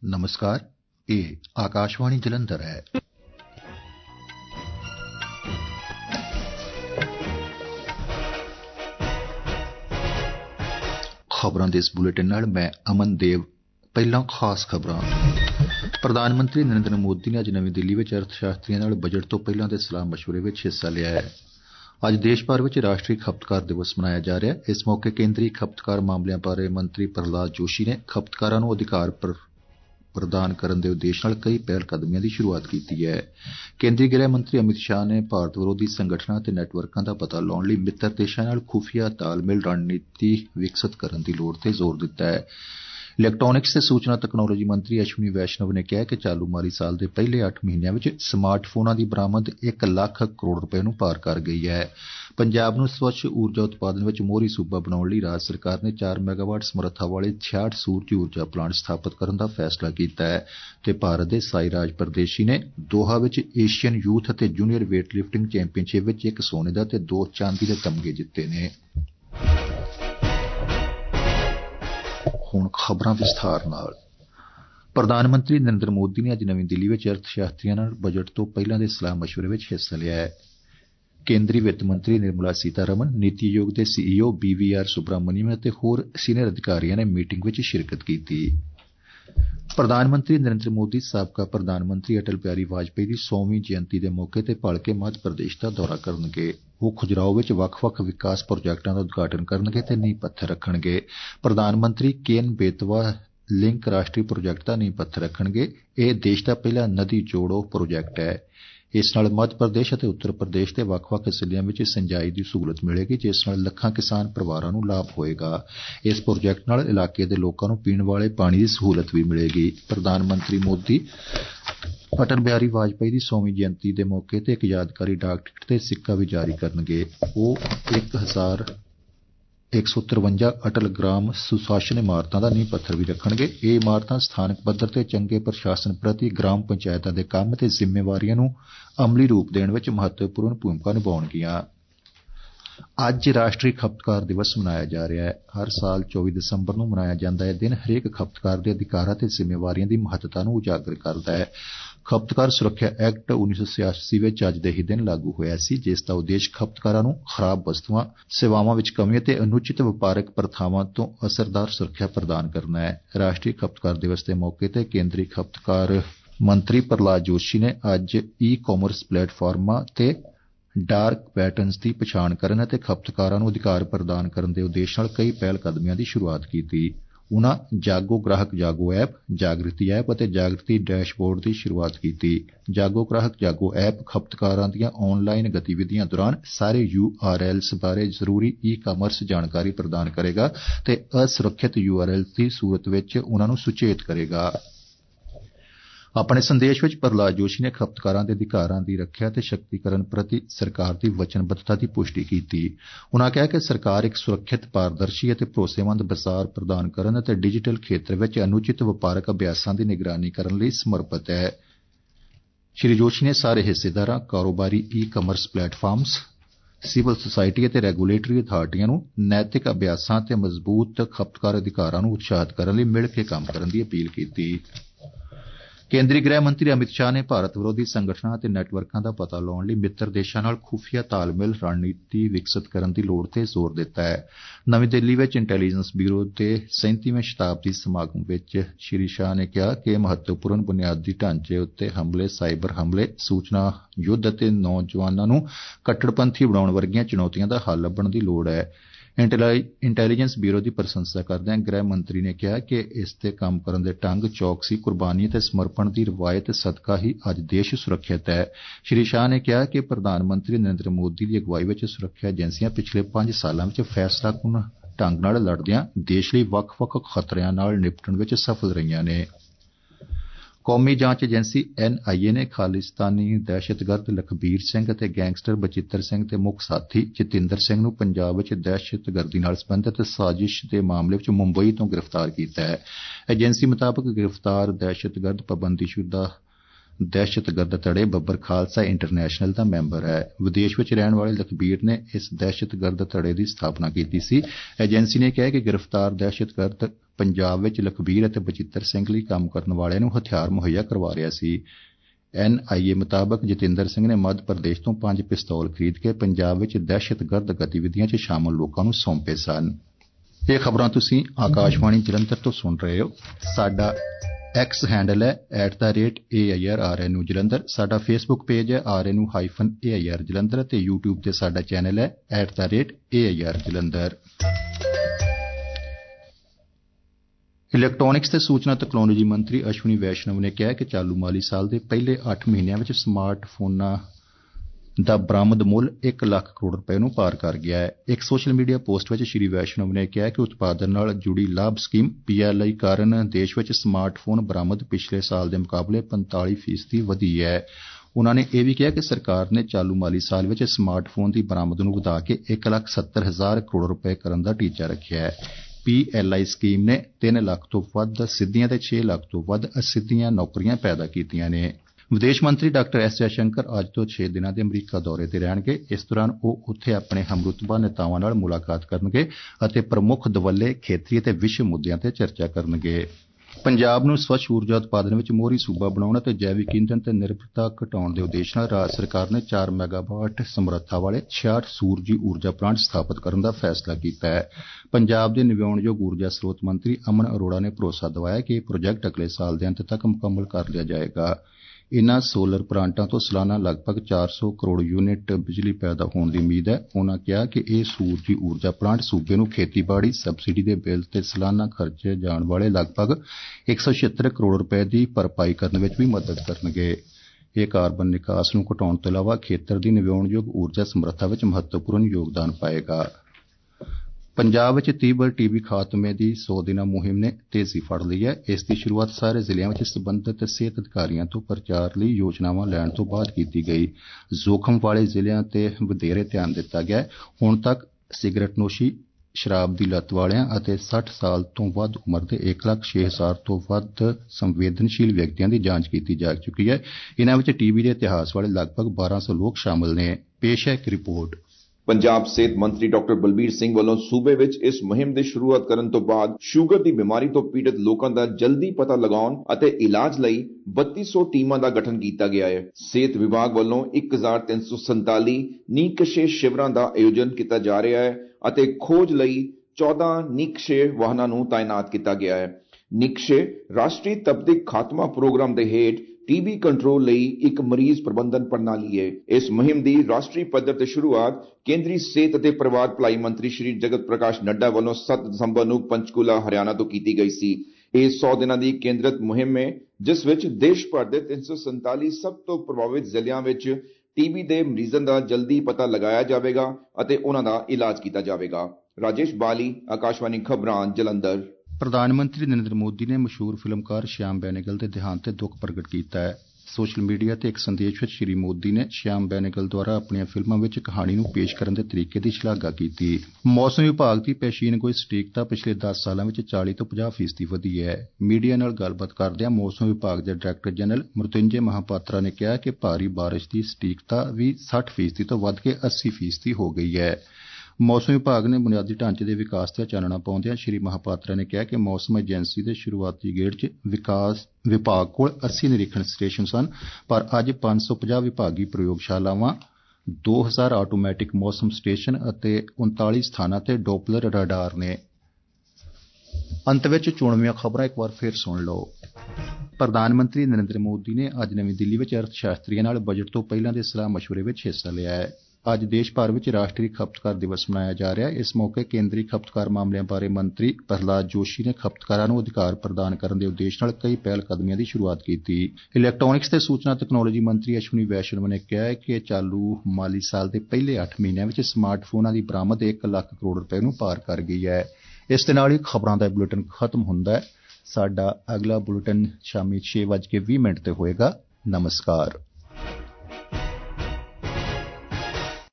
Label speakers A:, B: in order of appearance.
A: नमस्कार, ये आकाशवाणी जलंधर है। खबरों के इस बुलेटिन नाल मैं अमन देव। पहला खास खबरां। प्रधानमंत्री नरेंद्र मोदी ने अज नवी दिल्ली विच अर्थशास्त्रियों नाल बजट तो पहलां दे सलाह मशवरे विच हिस्सा लिया है। अज देश भर विच राष्ट्रीय खपतकार दिवस मनाया जा रहा है। इस मौके केंद्रीय खपतकार मामलों बारे मंत्री प्रहलाद जोशी ने खपतकारां नूं अधिकार प्रदान करने के उद्देश्य नाल कई पहलकदमियां की शुरुआत की है। केंद्रीय गृह मंत्री अमित शाह ने भारत विरोधी संगठनां ते नैटवर्कां का पता लाने लई मित्र देशां नाल खुफिया तालमेल रणनीति विकसित करने की लोड़ ते जोर दिता है। इलैक्ट्रॉनिक्स ते सूचना तकनोलोजी मंत्री अश्विनी वैष्णव ने कहा कि चालू माली साल के पहले 8 महीनों में स्मार्टफोनां की बरामद 1 लाख करोड़ रुपए नूं पार कर गई है। पंजाब नूं स्वच्छ ऊर्जा उत्पादन विच मोहरी सूबा बनाउण लई राज्य सरकार ने 4 मैगावाट समर्था वाले 66 सूरज ऊर्जा प्लांट स्थापित करने का फैसला किया है ते भारत के साईराज परदेशी ने दोहा विच एशियन यूथ ते जूनियर वेट लिफ्टिंग चैंपीयनशिप विच 1 सोने का ते 2 चांदी के तमगे जिते ने। हुण खबरां विस्तार नाल। प्रधानमंत्री नरेंद्र मोदी ने अज नवी दिल्ली विच अर्थशास्त्रियों नाल बजट तो पहलां दे सलाह मशवरे विच हिस्सा लिया है। केंद्रीय वित्त मंत्री निर्मला सीतारमण, नीति आयोग के सीईओ BVR सुब्रमण्यम ते होर सीनियर अधिकारियों ने मीटिंग विच शिरकत की। प्रधानमंत्री नरेंद्र मोदी साबका प्रधानमंत्री अटल बिहारी वाजपेयी की 100वीं जयंती के मौके ते भलके मध्य प्रदेश का दौरा करनगे। वो खजुराहो विच वक्ख-वक्ख विकास प्रोजेक्टां दा उद्घाटन करनगे ते नींह पत्थर रखणगे। प्रधानमंत्री केन बेतवा लिंक राष्ट्रीय प्रोजेक्ट दा नींह पत्थर रखणगे। यह देश का पहला नदी जोड़ो प्रोजेक्ट है। इस नाल मध्य प्रदेश और उत्तर प्रदेश के वक्ख-वक्ख जिलियां विच सिंचाई की सहूलत मिलेगी, जिस नाल लखां किसान परिवारां नूं लाभ होएगा। इस प्रोजेक्ट नाल इलाके दे लोकां नूं पीण वाले पानी की सहूलत भी मिलेगी। प्रधानमंत्री मोदी अटल बिहारी वाजपेयी की 100वीं जयंती के मौके ते एक यादगारी डाक टिकट ते सिक्का भी जारी करनगे। वो 1153 अटल ग्राम सुशासन इमारतां दा नींह पत्थर भी रखणगे। ये इमारतां स्थानक पद्धर ते चंगे प्रशासन प्रति ग्राम पंचायतां दे कम्म ते जिम्मेवारियां नूं अमली रूप देण विच महत्वपूर्ण भूमिका निभाउणगियां। अज राष्ट्रीय खपतकार दिवस मनाया जा रहा है। हर साल 24 दिसंबर नूं मनाया जांदा है। दिन हरेक खपतकार दे अधिकारां ते जिम्मेवारियां दी महत्ता नूं उजागर करदा है। खपतकार सुरक्षा एक्ट 1986 विच अज दे ही दिन लागू होया सी, जिसदा उद्देश्य खपतकारां नूं खराब वस्तुआं, सेवावां विच कमियां ते अनुचित वपारक प्रथावां तो असरदार सुरक्षा प्रदान करना है। राष्ट्रीय खपतकार दिवस के मौके ते केंद्रीय खपतकार मंत्री प्रहलाद जोशी ने अज ई-कॉमर्स प्लेटफार्मां ते डार्क पैटर्न्स की पछाण करने ते खपतकारां नूं अधिकार प्रदान करने के उद्देश्य नाल कई पहलकदमियां की शुरुआत की। उन्हां जागो ग्राहक जागो ऐप, जागृति ऐप और जागृति डैशबोर्ड की शुरुआत की। जागो ग्राहक जागो ऐप खपतकारां दीआं ऑनलाइन गतिविधियां दौरान सारे URLs बारे जरूरी ई-कॉमर्स जानकारी प्रदान करेगा ते असुरक्षित URL की सूरत विच उन्हां नूं सुचेत करेगा। अपने संदेश विच प्रहलाद जोशी ने खपतकारां दे अधिकारां दी रक्षा ते शक्तिकरण प्रति सरकार की वचनबद्धता की पुष्टि की। उन्होंने कहा कि सरकार एक सुरक्षित, पारदर्शी और भरोसेमंद बाजार प्रदान करने ते डिजिटल खेत्र विच अनुचित वपारक अभ्यासां की निगरानी करने लई समर्पित है। श्री जोशी ने सारे हिस्सेदारां, कारोबारी ई-कॉमर्स प्लेटफार्म्स, सिविल सोसायटी ते रेगुलेटरी अथार्टियां नूं नैतिक अभ्यासां ते मजबूत खपतकार अधिकारां नूं उत्साहित करने लई मिल के काम करने की अपील की। केंद्रीय गृह मंत्री अमित शाह ने भारत विरोधी संगठनां ते नैटवर्कां दा पता लाउण लई मित्र देशां नाल खुफिया तालमेल रणनीति विकसित करने की लोड़ ते जोर दिता है। नवी दिल्ली विच इंटैलीजेंस ब्यूरो दे 37वें शताब्दी समागम विच श्री शाह ने कहा कि महत्वपूर्ण बुनियादी ढांचे उत्ते हमले, साइबर हमले, सूचना युद्ध ते नौजवानां नूं कट्टड़पंथी बनाउण वर्गियां चुनौतियां दा हल लब्भण दी लोड़ है। इंटैलीजेंस ब्यूरो की प्रशंसा करदे गृह मंत्री ने कहा कि इसते काम करने दे ढंग, चौकसी, कुर्बानी ते समर्पण की रिवायत सदका ही अज देश सुरक्षित है। श्री शाह ने कहा कि प्रधानमंत्री नरेंद्र मोदी की अगुवाई विच सुरक्षा एजेंसियां पिछले 5 सालां विच फैसलाकुन ढंग नाल लड़दियां देश लई वक्ख-वक्ख खतरियां नाल निपटण विच सफल रहियां ने। कौमी जांच एजेंसी NIA ने खालिस्तानी दहशतगर्द लखबीर सिंह ते गैंगस्टर बचित्तर सिंह के मुख साथी जतिंदर सिंह नूं पंजाब विच दहशतगर्दी नाल संबंधित साजिश के मामले विच मुंबई तो गिरफ्तार किया है। एजेंसी मुताबक गिरफ्तार दहशतगर्द पाबंदीशुदा दहशतगर्द धड़े बब्बर खालसा इंटरनेशनल का मैंबर है। विदेश में रहने वाले लखबीर ने इस दहशतगर्द धड़े की स्थापना की सी। एजेंसी ने कहा कि गिरफ्तार दहशतगर्द पंजाब में लखबीर और बचित्र सिंह लिए काम करने वाले हथियार मुहैया करवा रहा सी। NIA मुताबक जतिंदर सिंह ने मध्य प्रदेश तो 5 पिस्तौल खरीद के पंजाब में दहशतगर्द गतिविधियों च शामिल लोगों को सौंपे सन। ये खबरां तुसीं आकाशवाणी जलंधर तो सुन रहे हो। साडा X हैंडल है @AIRRNU जलंधर। साडा फेसबुक पेज है RNU-AIR जलंधर ते यूट्यूब ते साडा चैनल है @AIR जलंधर। इलैक्ट्रॉनिक्स ते सूचना तकनोलोजी मंत्री अश्विनी वैष्णव ने कहा कि चालू माली साल के पहले 8 महीनों में स्मार्टफोनां दा बरामद मुल 1 लाख करोड़ रुपए नूं पार कर गया है। एक सोशल मीडिया पोस्ट में श्री वैष्णव ने कहा कि उत्पादन नाल जुड़ी लाभ स्कीम PLI कारण देश में स्मार्टफोन बरामद पिछले साल के मुकाबले 45% वधी है। उन्होंने यह भी कहा कि सरकार ने चालू माली साल में स्मार्टफोन की बरामद नूं वधा के 1,70,000 करोड़ रुपए करने का टीचा रखा है। PLI स्कीम ने 3 लाख तो वध सिद्धियां ते 6 लाख तो वध असिद्धियां नौकरियां पैदा कीतियां ने। विदेश मंत्री डॉक्टर S जयशंकर अज तो 6 दिनों के अमरीका दौरे ते रहणगे। इस दौरान वह उत्थे अपने हमरुतबा नेतावां नाल मुलाकात करनगे अते प्रमुख दवल्ले खेतरी ते विश्व मुद्दिआं ते चर्चा करनगे। पंजाब नूं स्वच्छ ऊर्जा उत्पादन विच मोहरी सूबा बनाउण ते जैविक ईंधन ते निर्भरता घटाउण दे उद्देश नाल राज्य सरकार ने 4 मेगावाट समर्था वाले 66 सूरजी ऊर्जा प्लांट स्थापित करने का फैसला किया है। पंजाब के नव्याणयोग ऊर्जा स्रोत मंत्री अमन अरोड़ा ने भरोसा दवाया कि यह प्रोजेक्ट अगले साल के अंत तक मुकम्मल कर लिया जाएगा। इन्हां सोलर प्लांटां तो सालाना लगभग 400 करोड़ यूनिट बिजली पैदा होने की उम्मीद है। उन्होंने कहा कि यह सूरजी ऊर्जा प्लांट सूबे नूं खेतीबाड़ी सबसिडी के बिल ते सालाना खर्चे जाने वाले लगभग 176 करोड़ रुपए की भरपाई करने में भी मदद करनगे। यह कार्बन निकास नूं घटाउण तो इलावा खेतर की नव्याणयोग ऊर्जा समर्था विच महत्वपूर्ण योगदान पाएगा। पंजाब में तीबर TB खात्मे की 100 दिना मुहिम ने तेजी फड़ ली है। इसकी शुरुआत सारे जिलों में संबंधित सेहत अधिकारियों तो प्रचार लिए योजनावां लैण तो बाद की गई। जोखम वाले जिलों ते वधेरे ध्यान दिता गया। हुण तक सिगरट नोशी, शराब की लत वालियां अते 60 साल तो वध उम्र के 1,06,000 तो वध संवेदनशील व्यक्तियों की जांच की जा चुकी है। इन्हां विच TB के इतिहास वाले लगभग 1200 लोग शामिल ने। पेश है एक रिपोर्ट।
B: पंजाब सेहत मंत्री डॉक्टर बलबीर सिंह ਵੱਲੋਂ ਸੂਬੇ ਵਿੱਚ ਇਸ ਮੁਹਿੰਮ ਦੀ ਸ਼ੁਰੂਆਤ ਕਰਨ ਤੋਂ ਬਾਅਦ ਸ਼ੂਗਰ ਦੀ ਬਿਮਾਰੀ ਤੋਂ ਪੀੜਤ ਲੋਕਾਂ ਦਾ ਜਲਦੀ ਪਤਾ ਲਗਾਉਣ ਅਤੇ ਇਲਾਜ ਲਈ 3200 ਟੀਮਾਂ ਦਾ ਗਠਨ ਕੀਤਾ ਗਿਆ ਹੈ। ਸਿਹਤ ਵਿਭਾਗ ਵੱਲੋਂ 1347 ਨੀਕਸ਼ੇ ਸ਼ਿਵਰਾਂ ਦਾ ਆਯੋਜਨ ਕੀਤਾ ਜਾ ਰਿਹਾ ਹੈ ਅਤੇ ਖੋਜ ਲਈ 14 ਨੀਕਸ਼ੇ ਵਾਹਨਾਂ ਨੂੰ ਤਾਇਨਾਤ ਕੀਤਾ ਗਿਆ ਹੈ। ਨੀਕਸ਼ੇ ਰਾਸ਼ਟਰੀ ਤਪਦਿਕ ਖਾਤਮਾ ਪ੍ਰੋਗਰਾਮ ਦੇ ਹੇਠ TB ਕੰਟਰੋਲ ਲਈ ਇੱਕ ਮਰੀਜ਼ ਪ੍ਰਬੰਧਨ ਪ੍ਰਣਾਲੀ ਹੈ। ਇਸ ਮੁਹਿੰਮ ਦੀ ਰਾਸ਼ਟਰੀ ਪੱਧਰ ਤੇ ਸ਼ੁਰੂਆਤ ਕੇਂਦਰੀ ਸਿਹਤ ਅਤੇ ਪਰਿਵਾਰ ਭਲਾਈ ਮੰਤਰੀ ਸ਼੍ਰੀ ਜਗਤ ਪ੍ਰਕਾਸ਼ ਨੱਡਾ ਵੱਲੋਂ 7 ਦਸੰਬਰ ਨੂੰ ਪੰਚਕੂਲਾ ਹਰਿਆਣਾ ਤੋਂ ਕੀਤੀ ਗਈ ਸੀ। ਇਹ 100 ਦਿਨਾਂ ਦੀ ਕੇਂਦਰਿਤ ਮੁਹਿੰਮ ਹੈ ਜਿਸ ਵਿੱਚ ਦੇਸ਼ ਭਰ ਦੇ 347 ਸਭ ਤੋਂ ਪ੍ਰਭਾਵਿਤ ਜ਼ਿਲ੍ਹਿਆਂ ਵਿੱਚ TB ਦੇ ਮਰੀਜ਼ਾਂ ਦਾ ਜਲਦੀ ਪਤਾ ਲਗਾਇਆ ਜਾਵੇਗਾ ਅਤੇ ਉਹਨਾਂ ਦਾ ਇਲਾਜ ਕੀਤਾ ਜਾਵੇਗਾ। ਰਾਜੇਸ਼ ਬਾਲੀ, ਆਕਾਸ਼ਵਾਣੀ ਖਬਰਾਂ, ਜਲੰਧਰ।
A: प्रधानमंत्री नरेंद्र मोदी ने मशहूर फिल्मकार श्याम बेनेगल के देहांत ते दुख प्रगट किया है। सोशल मीडिया ते एक संदेश में श्री मोदी ने श्याम बेनेगल द्वारा अपनी फिल्मों में कहानी नूं पेश करने के तरीके की शलाघा की। मौसम विभाग की पेशीनगोई सटीकता पिछले 10 सालों में 40 तो 50% वधी है। मीडिया नाल गलबात करदिआं मौसम विभाग के डायरैक्टर जनरल मृत्युंजय महापात्रा ने कहा कि भारी बारिश की सटीकता भी 60% तो वध के 80% हो गई है। मौसम विभाग ने बुनियादी ढांचे के विकास से चानना पाउंदिआं श्री महापात्रा ने कहा कि मौसम एजेंसी के शुरुआती गेड़ च विभाग कोल 80 निरीक्षण स्टेशन सन, पर अज 550 विभागी प्रयोगशालावां, 2000 आटोमैटिक मौसम स्टेशन अते 39 स्थानां ते डोपलर रडार ने। अंत विच चुणवीआं खबरां एक बार फिर सुन लो। प्रधानमंत्री नरेंद्र मोदी ने अज नवीं दिल्ली विच अर्थशास्त्रियों नाल बजट तो पहलां दे सलाह मशवरे विच हिस्सा लिया है। अज देश भर में राष्ट्रीय खपतकार दिवस मनाया जा रहा है। इस मौके केंद्रीय खपतकार मामलों बारे मंत्री प्रहलाद जोशी ने खपतकारों को अधिकार प्रदान करने के उद्देश्य नाल कई पहलकदमियां की शुरुआत की। इलैक्ट्रॉनिक्स ते सूचना तकनोलोजी मंत्री अश्विनी वैष्णव ने कहा है कि चालू माली साल के पहले 8 महीनों में स्मार्टफोनां की बरामद 1 लाख करोड़ रुपए नूं पार कर गई है। इस दे नाल ही खबरां दा बुलेटिन खत्म हुंदा है। साडा अगला बुलेटिन शामी 6:20 ते होएगा। नमस्कार।